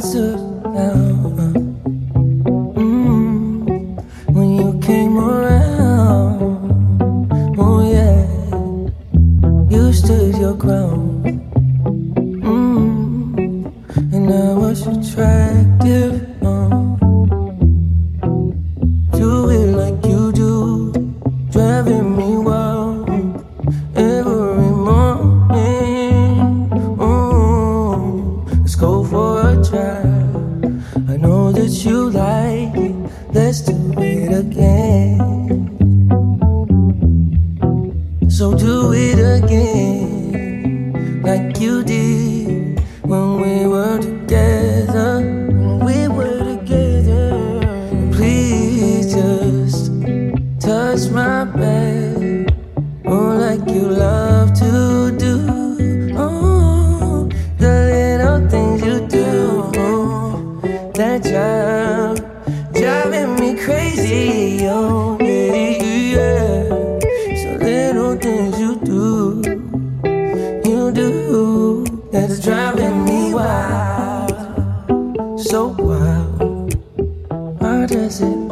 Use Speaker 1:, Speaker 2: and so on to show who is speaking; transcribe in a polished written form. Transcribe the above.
Speaker 1: stood down. When you came around, oh yeah, you stood your ground. And I was attractive. Do it like you do, driving me wild every morning. Let's go for a drive. I know that you like it. Let's do it again. So do it again, like you did when we were together. Please just touch my back, oh, like you love to do. Oh, the little things you do, that driving me crazy, oh yeah. So little things you do, that's driving me wild, so wild. Why does it